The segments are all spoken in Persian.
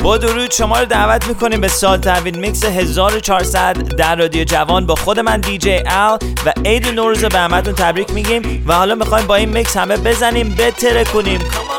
با درود شما رو دعوت میکنیم به سال تحویل میکس 1400 در رادیو جوان با خود من دی جی ال و عید نوروز به همتون تبریک میگیم و حالا میخوایم با این میکس همه بزنیم بتره کنیم.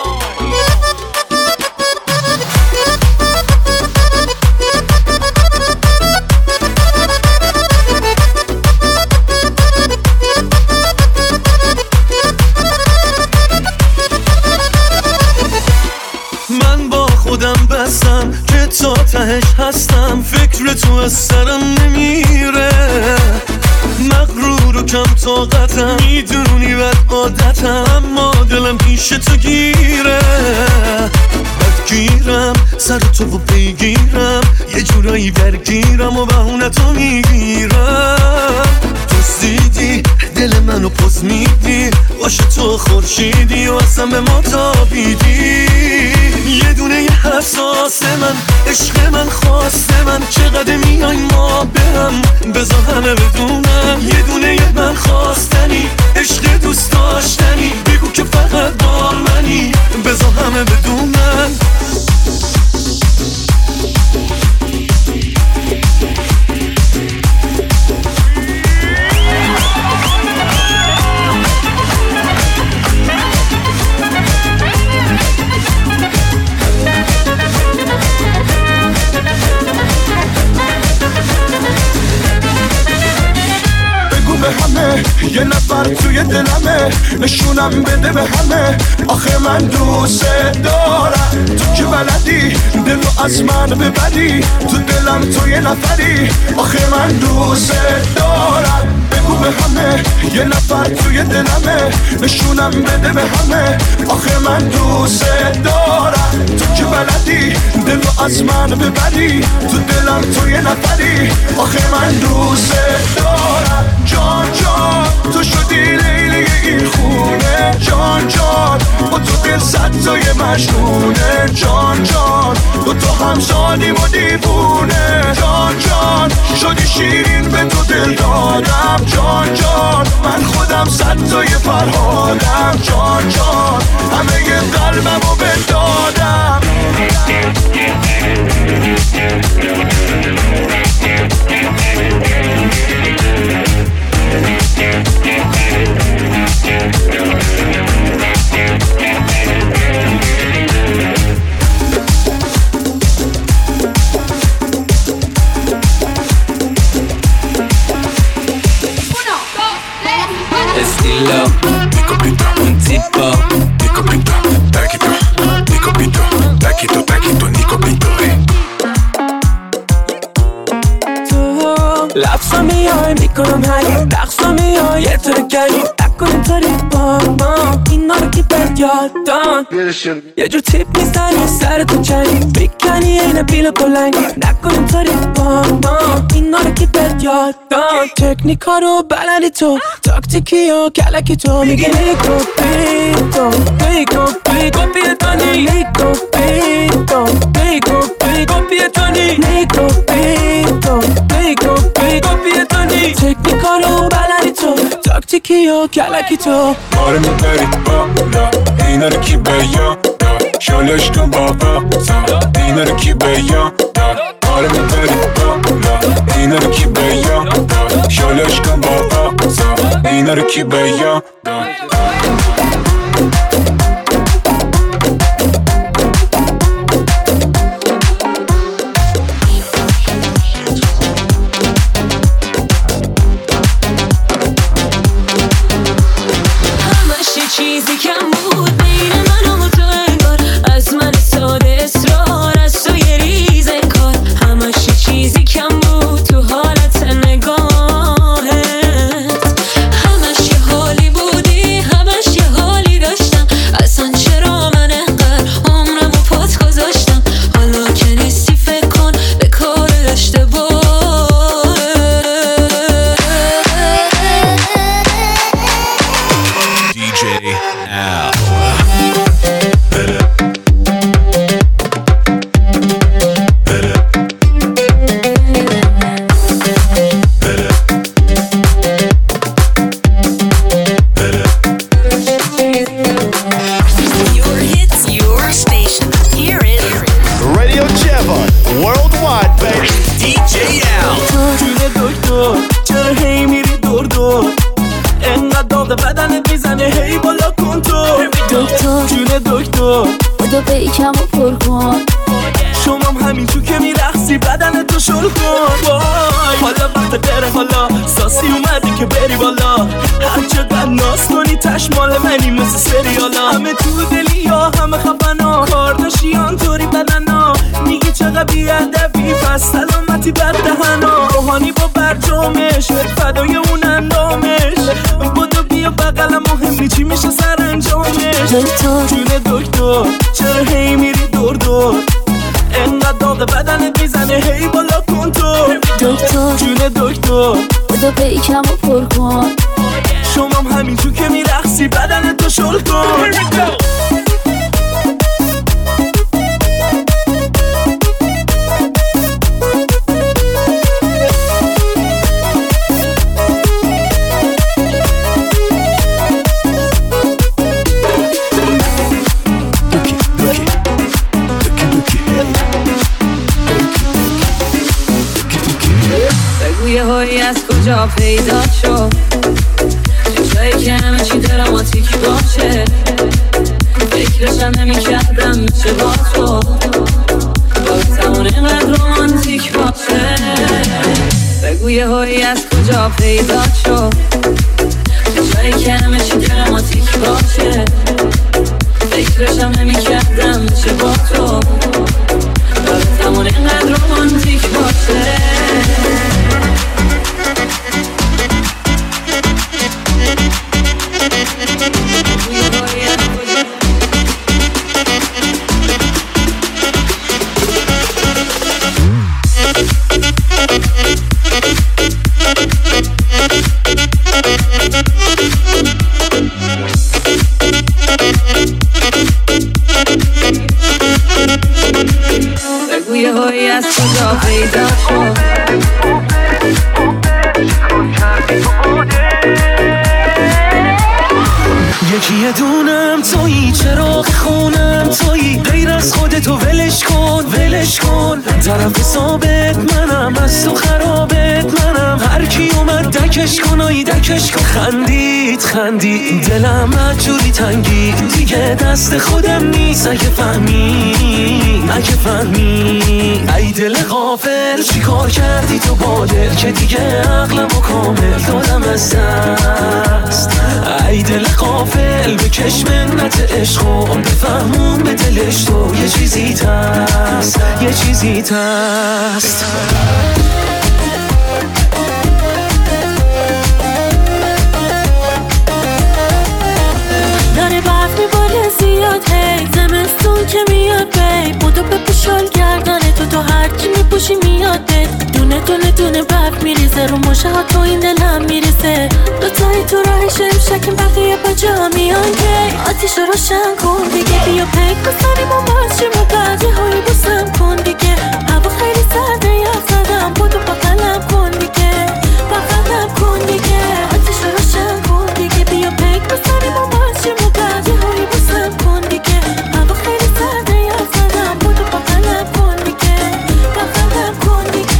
خودم بستم که تا تهش هستم، فکر تو از سرم نمیره، مغرور و کم طاقتم، میدونی بد عادتم، اما دلم پیش تو گیره، بدگیرم سر تو و بگیرم، یه جورایی درگیرم و بهونه تو میگیرم، دیدی دل منو پوز میدی، باشه تو خورشیدی و اصلا به ما تابیدی، یه دونه یه حساس من، عشق من، خواست من، چقدر میای ما برم، بذار همه بدونم، یه دونه یه من خواستنی، عشق دوست داشتنی، بگو که فقط با منی، بذار همه بدونم. یه نفر توی دلمه، نشونم بده به همه، آخه من دوست دارم، تو که بلدی دلو از من ببری، تو دلم تو یه نفری، آخه من دوست دارم، بگو به همه، یه نفر توی دلمه، نشونم بده به همه، آخه من دوست دارم، تو که بلدی دلو از من ببری، تو دلم تو یه نفری، آخه من دوست دارم، جان جان تو شدی لیلی این خونه، جان جان با تو دل صد تای مجنونه، جان جان تو همزادیم و دیوونه، جان جان شدی شیرین به تو دل دادم، جان جان من خودم صد تای فرهادم، جان جان همه ی قلبم رو بدادم. Estilo, Nicopito, un tipo, Nicopito, taquito, Nicopito, taquito, taquito, Nicopito, لفظا میای میکنم هی رقصا میای یه طور گلی نکن اینطوری با ما، اینا رو که بد یادان یه جور تیپ میزنی سر تو چنی بیکنی این بیل بلنگی، نکن اینطوری با ما، اینا رو که بد یادان تکنیکا رو بلدی تو، تاکتیکی و کلکی تو، میگی نیکو بیتو نیکو بیتو بیتونی نیکو بیتو نیکو بیتو بیتونی نیکو بیتو نیکو بیتو بیتونی تکنیکا رو بلدی تو، تاکتیکی و کلکی تو، آره میبری بالا اینا رو کی بیان داد، شالش کن بابا اینا رو کی بیان داد، آره میبری بالا اینا رو کی بیان داد، شالش کن بابا اینا رو کی بیان داد. چیزی کم بود بین من و تو انگار، از من ساده اصرار از تو یه ریز انکار، همش چیزی کم بود تو حالت نگاهت، همش یه حالی بودی کن. شمام همین تو که میرقصی بدن تو شل کن. حالا وقت بره، حالا ساسی اومدی که بری بالا. هر چقدر ناز کنی تشمال منی مثل سریالا. همه تو دلی یا همه خفنا، کارداشیان طوری بدنا. میگی چقدر بیادبی پس سلامتی بر دهنا. روحانی با برجامش فدای اون اندامش. بدو بیا بقلم مهمی چی میشه سر انجامش. دکتر جون دکتر چرا هی میری دور دور؟ انقدر داغ بدنت میزنه هی بالا کن تو. دکتر جون دکتر بودو پیکم و پر کن. شمام همین تو که میرقصی بدن تو شل کن. یه هایی از کجا پیدا شد؟ چشایی که همه چی دراماتیک باشه. فکرشم نمی کردم میشه با تو باید اینقدر رومانتیک باشه. بگو یه هایی از کجا پیدا شد؟ چشایی که همه چی دراماتیک باشه. فکرشم نمی کردم میشه با تو باید اینقدر رومانتیک باشه. بگو یه هایی از کجا پیدا شد؟ یکی یه دونم تویی، چراغ خونم تویی. غیر از خودتو ولش کن ولش کن. طرف ثابت منم، از تو خرابت منم. هر کی اومد دکش کن آی دکش کن. خندید دلم مجوری تنگید. دیگه دست خودم نیست اگه فهمی ای دل غافل چی کار کردی تو با دل که دیگه عقلمو کامل دادم از دست. ای دل غافل بکش منت عشقو بفهمون به دلش تو یه چیزی تست. داره برف میباره زیاد هی زمستون که میاد بی. بودو بپوشال گردنه تو هر کی میپوشی میاد بد. دونه برف میریزه رو مشه ها تو این دلم میریزه. دوتایی تو راه شکم بقیه با جا میان که آتیش رو روشن کن دیگه. بیا پیک بسنیم و باز شیم و بعدی هایی بوسم کن دیگه. هوا خیلی سرده یخ زدم بودو بغلم کن دیگه. بغلم کن دیگه. آتیش رو روشن کن دیگه. بیا پیک بسنیم و باز شیم و بعدی هایی بوسم کن دیگه. هوا خیلی سرده یخ زدم بودو بغلم کن دیگه. بغلم کن دیگه.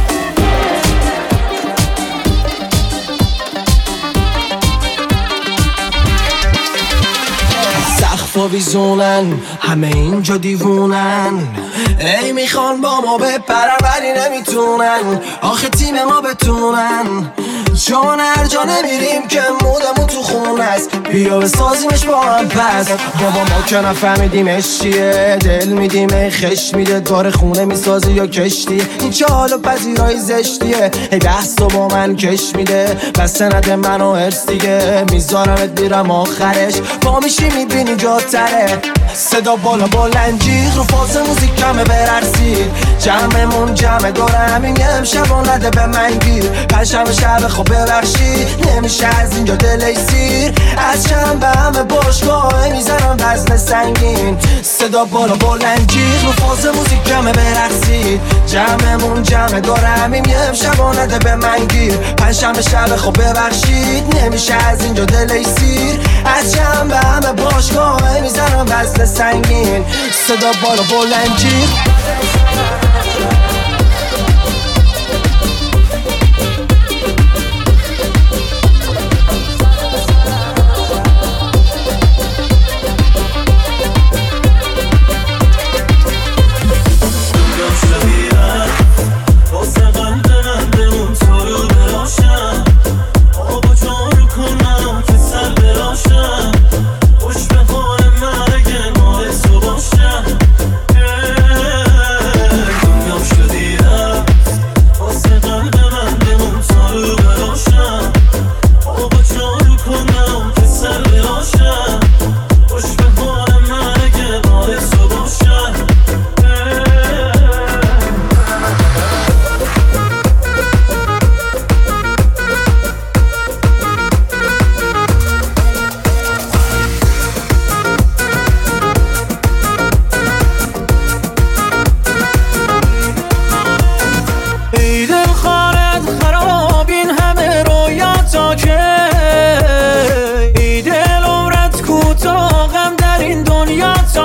سقفا ویزونن همه اینجا دیوونن. ای میخوان با ما بپرن ولی نمیتونن. آخه تیم ما بتونن چون هر جا نمیریم که مودمون تو خونه است. بیا بسازیمش با هم پس. بابا ما که نفهمیدیمش چیه. دل میدیم ای خش میده دور خونه میسازی یا کشتی. این چه حال و پذیرایی زشتیه. ای بحث و با من کش میده بس نده منو ارس دیگه. میذارمت میرم آخرش با میشی میبینی جاتره. صدا بالا بلنجیغ رو فاز موزیک کمه بررسید. جمعمون جمع داره همین یه امشب و نده به من گیر. پنجشنبه شب خب ببخشید نمیشه از اینجا دلی سیر. از شنبه همه باشگاه میزنم وزن سنگین. صدا بالا بلنجیغ رو فاز موزیک کمه بررسید. جمعمون جمع داره همین یه امشب و نده به من گیر. پنجشنبه شب خب ببخشید نمیشه از اینجا دلی سیر. از شنبه همه باشگاه میزنم وزن سنگین. صدا بالا بلنجیغ.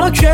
اوکی.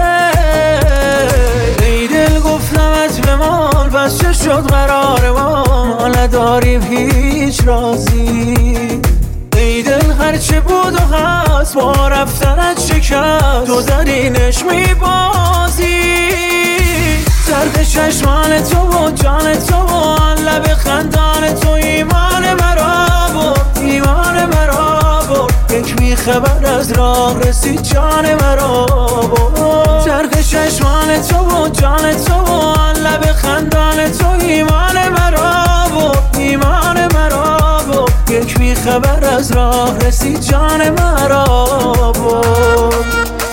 ای دل گفتمت بمان پس چه شد قرار ما نداریم هیچ رازی. ای دل هرچه بود و هست با رفتنت شکست تو درینش میبازی. زرد چشمان تو و جان تو و آن لب خندان تو ایمان مرا بود، ایمان مرا بود. یک بیخبر از راه رسید جان مرا بود. زرد چشمان تو و جان تو و آن لب خندان تو ایمان مرا بود، ایمان مرا بود. یک بیخبر از راه رسید جان مرا بود.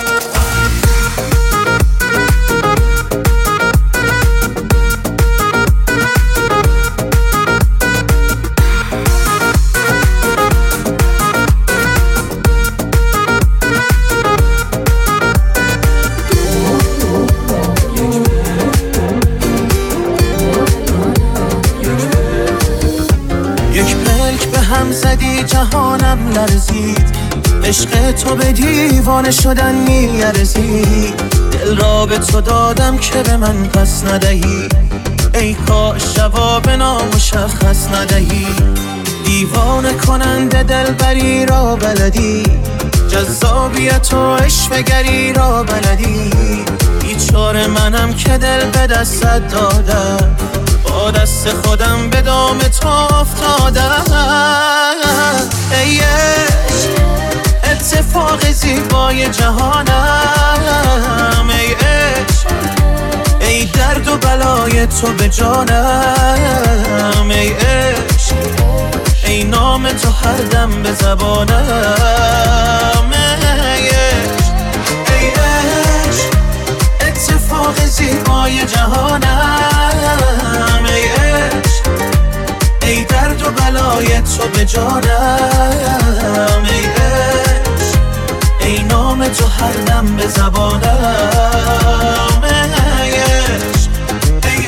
زدی جهانم لرزید، عشق تو به دیوانه شدن میارزید. دل را به تو دادم که به من پس ندهی، ای کاش جواب نامشخص ندهی. دیوانه کننده دلبری را بلدی، جذابیت و عشوه‌گری را بلدی. بیچاره منم که دل به دستت دادم، با دست خودم به دام تو افتادم. ای عشق اتفاق زیبای جهانم، ای عشق ای درد و بلای تو به جانم. ای عشق ای نام تو هر دم به زبانم. ای عشق ای عشق اتفاق زیبای جهانم. ای عشق ای درد و بلای تو به جانم. ای عشق ای نام تو هر دم به زبانم. ای عشق ای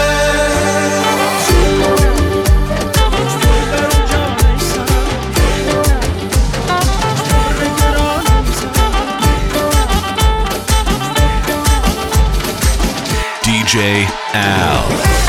DJ Al.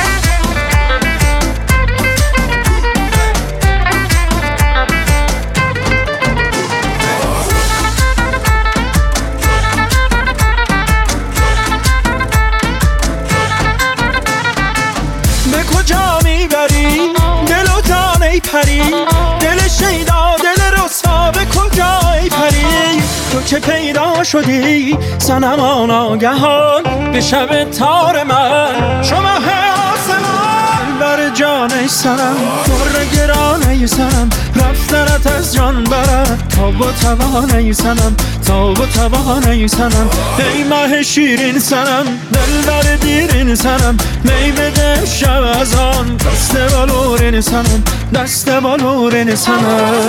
پری دل شیدا دل رسوا به کجای پری؟ تو که پیدا شدی صنما ناگهان به شب تار من شما آسمان. بر جان سرم در گرانه سرم رفتنت از جان برد تا با توانه سنم، تا با توانه سنم. ای ماه شیرین سنم دل بر دیرین سنم، می بده شب از آن دست بالورین سنم، دست بالورین سنم.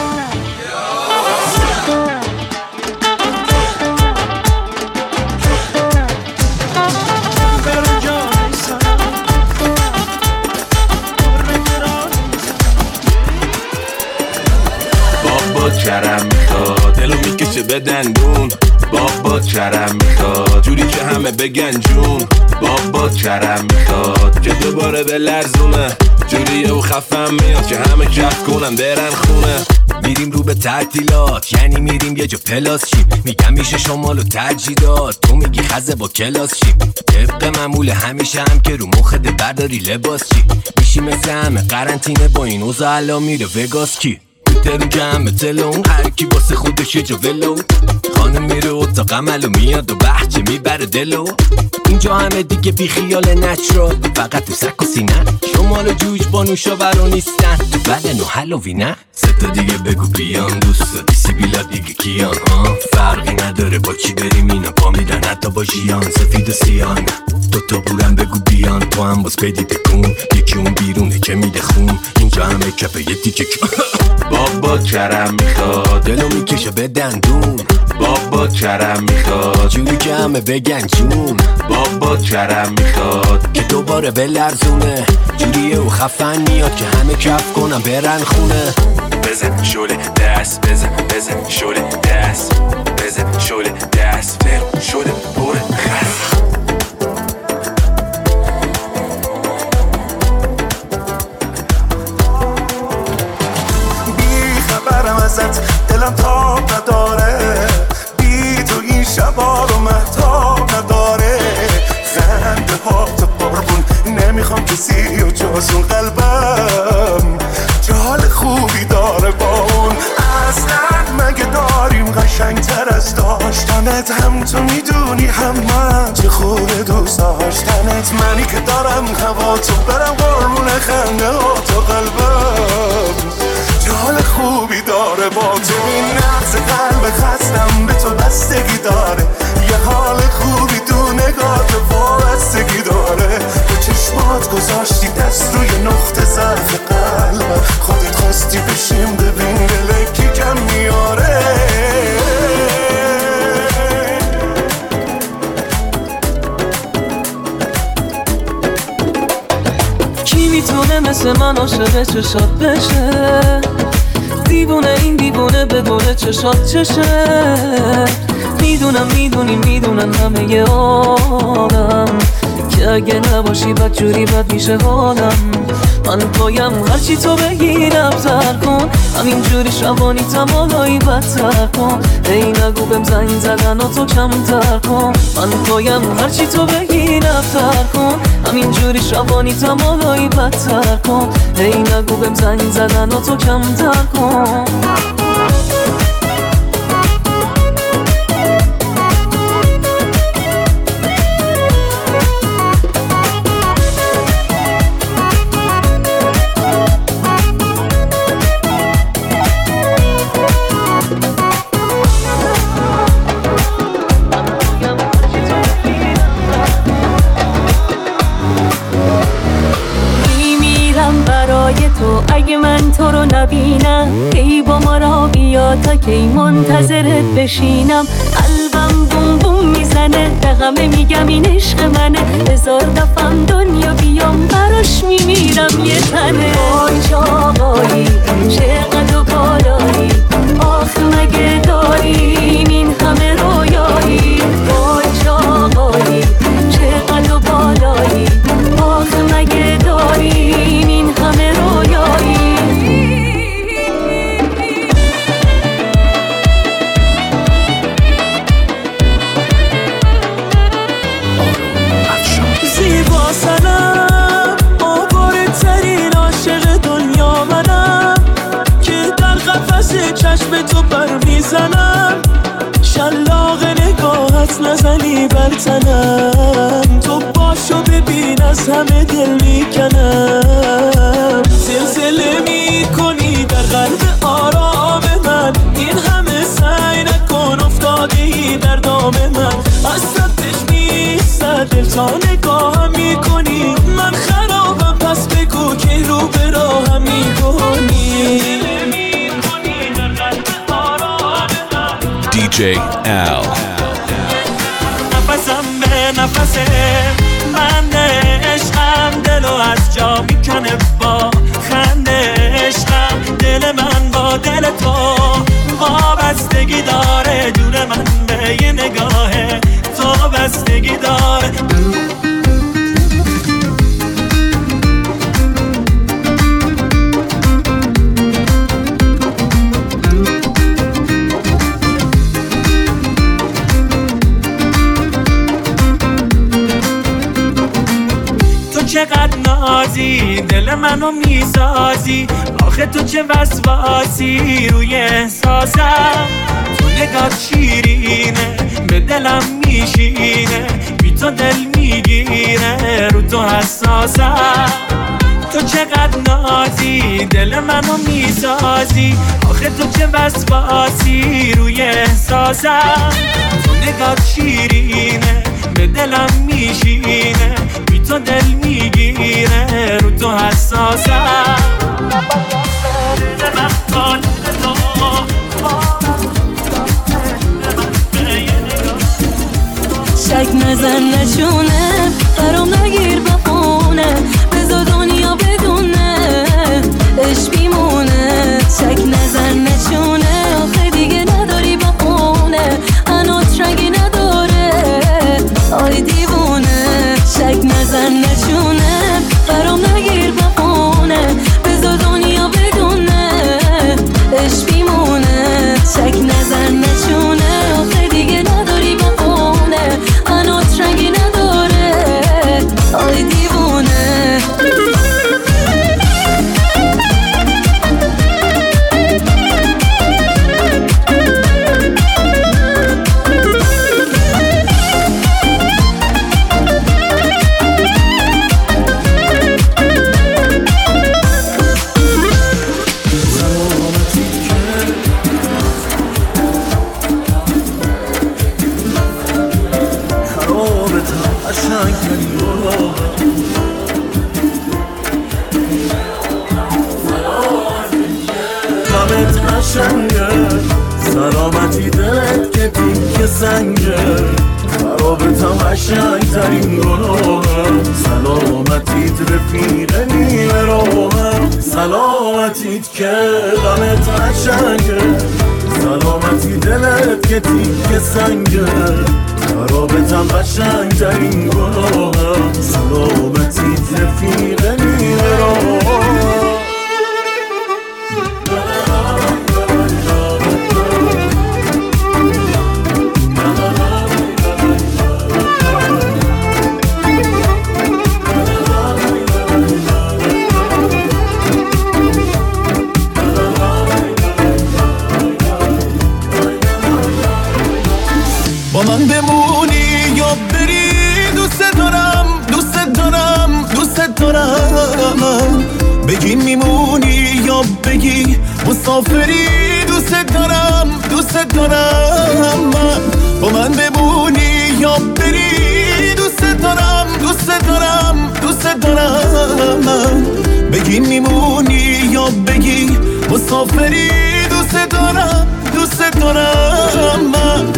کرم میخواد دلو میکشه به دندون، بابا کرم میخواد جوری که همه بگن جون. بابا کرم میخواد که دوباره به لرزونه، جوریه و خفم میاد که همه کف کنن برن خونه. میریم رو به تعطیلات یعنی میریم یه جا پلاس شیم، میگم میشه شمال و ترجیدات، تو میگی خزه با کلاس شیم. طبق معمول همیشه هم که رو مخت برداری لباس چی میشی مثل همه قرنطینه با این اوضاع الان میره وگاس کی ترون جمع تلون هر کی واسه خودش یه جا ولو. خانم میره اتاق عمل و میاد و بحچه میبره دلو. اینجا همه دیگه بی خیال نچرال فقط تو سک و سینه، شمال و جوج با نوشاورا نیستن تو بدن و حلوی نه. ستا دیگه بگو بیان دوستا دیسی بیلا دیگه کیان فرقی نداره با چی بریم اینا پا میدن حتی با جیان سفید و سیان. دوتا بورم بگو بیان تو هم باز بدی بکن، یکی اون بیرونه که میده خون، اینجا همه کفه یه دیگه بابا کرم میخواد دلو میکشه به دندون. بابا کرم میخواد جوری که همه بگن جون. بابا کرم میخواد که دوباره به لرزونه، جوریه و خفن میاد که همه کف کنم برن خونه. بزن شوله دست بزن، بزن شوله دست بزن شله دست فرم شده پر خست. بی خبرم ازت دلم تاب نداره، بی تو این شبا رو مهتاب نداره. خنده ها تو قربون نمیخوام کسی و جز اون قلبم جال خوبی داره با اون. اصلا مگه داریم قشنگ تر از داشتنت؟ هم تو میدونی هم من چه خوبه دوست داشتنت. منی که دارم هوا تو برم قربون خنده ها تو قلبم جال خوبی داره با تو. این نبض قلب خستم به تو بستگی داره، یه حال خوبی تو نگاه تو وابستگی داره. به چشمات گذاشتی دست روی نقطه ضعف قلب، خودت خواستی بشیم ببین دلکی کم میاره. کی میتونه مثل من عاشق چشات بشه؟ دیوونه این دیوونه بدونه چشات چشه. میدونم میدونی میدونن همه ی عالم که اگه نباشی بد جوری بد میشه حالم. من پایم هرچی تو بگی نبتر کن، همینجوری شبانی تمالایی بدتر کن. ای نگو بهم زنگ زدن و تو کمتر کن. من پایم هرچی تو بگی نبتر کن، همینجوری شبانی تمالایی بدتر کن. ای نگو بهم زنگ زدن و تو کمتر کن. اگه من تو رو نبینم ای با ما را بیا تا کی منتظرت بشینم. قلبم بوم بوم میزنه به همه میگم این عشق منه، هزار دفعم دنیا بیام براش میمیرم یه تنه. وای چاقایی چقدر و بالایی، آخ مگه داریم این همه رویایی. وای چاقایی چقدر و بالایی، آخ مگه داریم این همه رویایی. زیبا سنم آواره ترین عاشق دنیا منم، که در قفس چشم تو بر میزنم. شلاق نگاهت نزنی بر تنم، تو باشو ببین از همه دل میکنم. زلزله میکنی در قلب آرام من، این همه سعی نکن افتادی در دام من. از سبتش میستر دل تا نگاهم میکنی، من خرابم پس بگو که رو به راهم میکنی. DJ Al. نفسم به نفس من عشقم دلو از جا میکنه با خنده. عشقم دل من با دل تو وابستگی داره، جون من به یه نگاه تو بستگی داره. چقدر نازی دل منو میسازی، آخه تو چه وسواسی روی احساسم. تو نگات شیرینه به دلم میشینه، بی تو دل میگیره رو تو حساسم. تو چقدر نازی دل منو میسازی، آخه تو چه وسواسی روی احساسم. تو نگات شیرینه به دلم میشینه، بی تو دل میگیره رو تو حساسم. شک نزن نشونه برام نگیر بخونه، بذار دنیا بدونه عشق بیمونه. شک نزن نشونه آخه دیگه نداری بخونه، آی دیوونه. سلامتی دلت که تیک سنگه، خرابتم قشنگترین گناهم، سلامتیت رفیق نیمه راهم، سلامتیت که غمت قشنگه، سلامتی دلت که تیک سنگه، خرابتم قشنگترین گناهم، سلامتیت رفیق نیمه راهم. من بمونی یا بری، دوست دارم دوست دارم دوست دارم، بگی میمونی یا بگی مسافری، دوست دارم دوست دارم. با من بمونی یا بری، دوست دارم دوست دارم دوست دارم، بگی میمونی یا بگی مسافری، دوست دارم دوست دارم.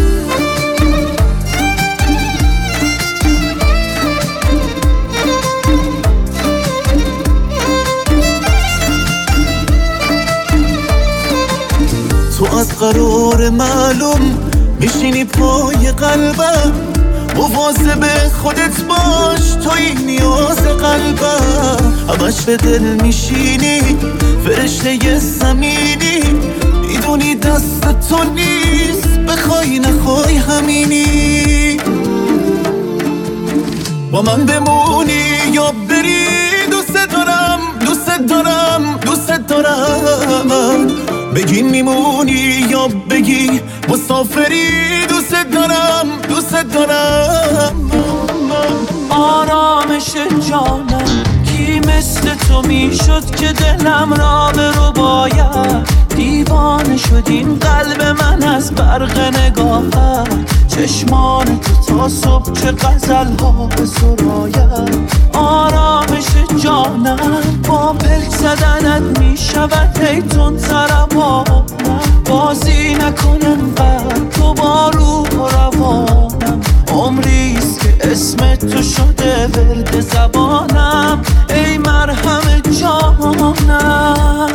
تو از قرار معلوم میشینی پای قلبم، مواظب خودت باش توی نیاز قلبم، همش به دل میشینی فرشته زمینی، میدونی دست تو نیست بخوای نخوای همینی. با من بمونی یا بری، دوست دارم دوست دارم دوست دارم، بگی میمونی یا بگی مسافری، دوست دارم دوست دارم. آرامش جانم کی مثل تو میشد که دلم را برو باید، دیوانه شد این قلب من از برق نگاهت، چشمان تو تا صبح چه غزل ها به سراید. آرامش جانم با پلک زدنت میشود هی تون طربانم، بازی نکنم قد تو با روح و روانم، عمریست که اسم تو شده ورد زبانم، ای مرهم جانم.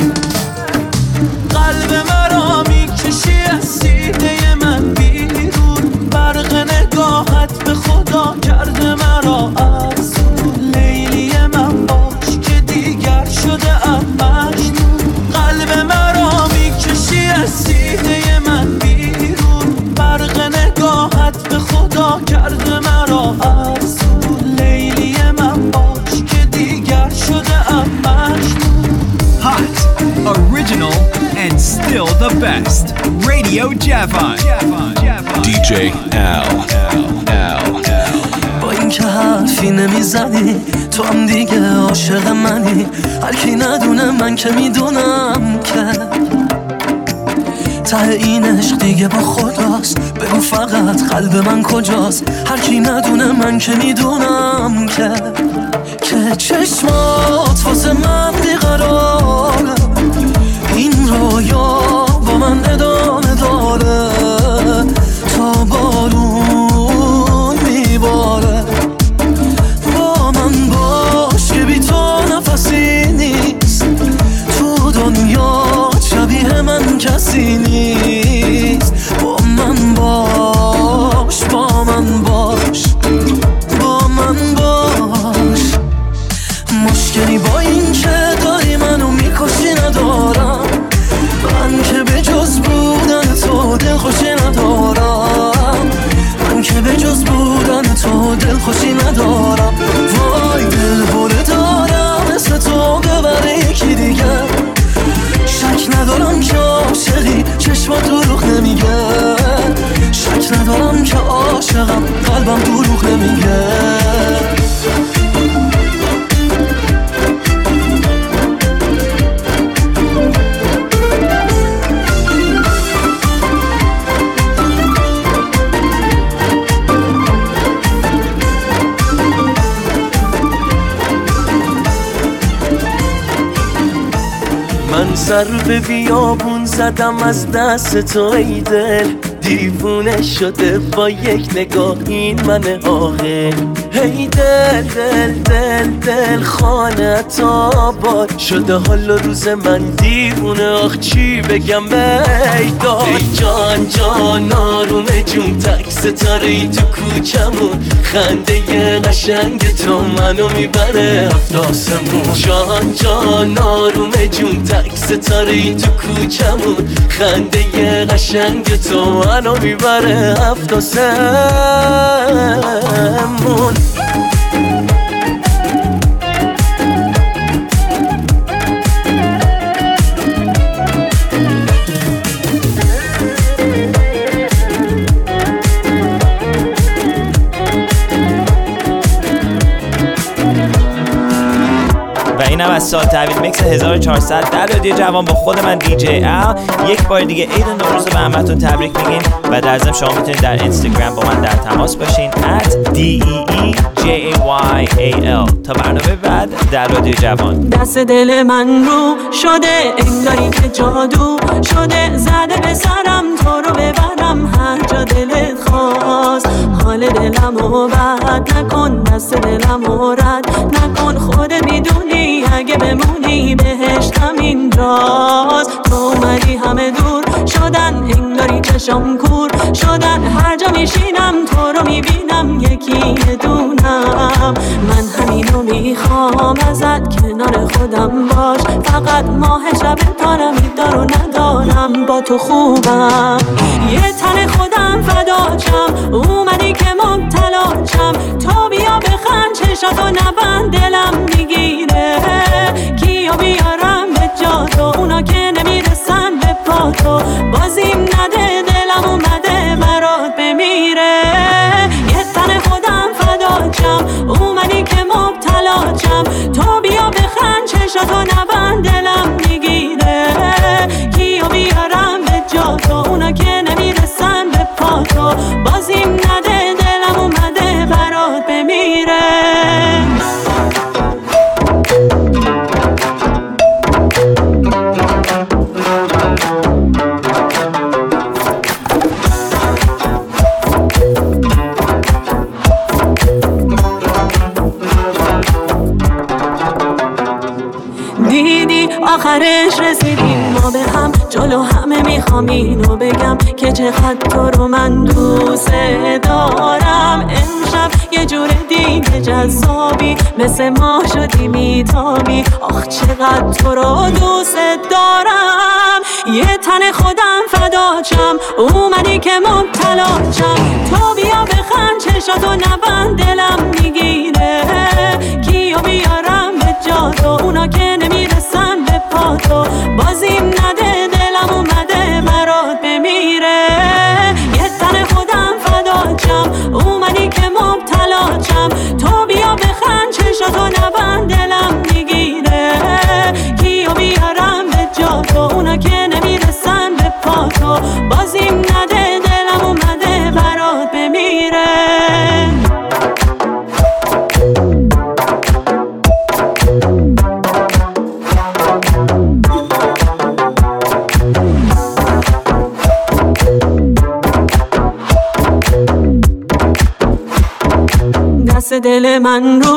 قلب مرا میکشی از سینه من بیرون، برق نگاهت به خدا کرده مرا افسون، لیلی من باش که دیگر شده ام مجنون. قلب مرا میکشی از سینه من بیرون، برق نگاهت به خدا کرده مرا افسون، لیلی من باش که دیگر شده ام مجنون. Hot, original, and still the best. Radio Javon. DJ Al. با این که حرفی نمیزنی تو هم دیگه عاشق منی، هر کی ندونه من که میدونم که ته این عشق دیگه با خداست، بگو فقط قلب من کجاست، هر کی ندونه من که میدونم که چشمات واسه من بیقراره، این رویا با من ادامه داره تا بارون میباره. با من باش که بی تو نفسی نیست، تو دنیا شبیه من کسی نیست. با من باش با من باش با من باش سر به بیابون زدم از دست تو ای دل، دیوونه شده با یک نگاه این من عاقل. هی دل دل دل دل خانت آباد شده حال و روز من دیوونه، آخ چی بگم بیداد. ای جان جان آرومه جون تک ستاره تو کوچمون، خنده قشنگ تو منو میبره هفت آسمون. جان جان آرومه جون تک ستاره تو کوچمون، خنده قشنگ تو منو میبره هفت آسمون. و اینم از سال تحویل میکس 1400 در رادیو جوان با خود من دی جی ال. یک بار دیگه عید نوروز رو به همتون تبریک میگیم و در ضمن شما میتونید در اینستاگرام با من در تماس باشین @DEEJAYAL. تا برنامه بعد در رادیو جوان. دست دل من رو شده انگاری که جادو شده، زده به سرم تو رو ببرم هر جا دلت خواست. حال دلمو بد نکن، دست دلمو رد نکن، خودت میدونی اگه بمونی بهشتم اینجاست. تو اومدی همه دور شدن انگاری چشم کور شدن، هر جا میشینم تو رو میبینم یکی دونم. من همینو میخوام ازت کنار خودم باش، فقط ماه شب تارم دار و ندارم با تو خوبم. یه تن خودم فداچم اومدی که مبتلاچم، تو بیا بخند چشاتو نبند دلم میگیره. کیو بیارم به جا تو اونا که نمیرسن به پا تو، بازیم نده دلم اومده برات بمیره. یه تن خودم فداچم اومدی که مبتلاچم، تو بیا بخند چشاتو نبند دلم میگیره. کیو بیارم به جا تو اونا که نمیرسن به پا تو، بازیم نده دلم اومده برات بمیره. دیدی آخرش رسیدیم ما به هم، جلو همه میخوام اینو بگم که چقدر تو رو من دوست دارم. امشب یه جور دیگه جذابی، مثل ما شدی میتابی، آخ چقدر تو رو دوست دارم. یه تن خودم فداچم اومدی که مبتلاچم، تو بیا بخند چشاتو نبند دلم میگیره. کیو بیارم به جا تو اونا که نمیرسن به پا تو، بازیم نده دلم اومده برات بمیره. یه تن خودم فداچم اومدی که مبتلاچم، تو بیا بخند چشاتو نبند دلم میگیره. کیو بیارم به جا تو اونا که نمیرسن به پا تو، بازیم نده دلم اومده برات بمیره. دست دل من رو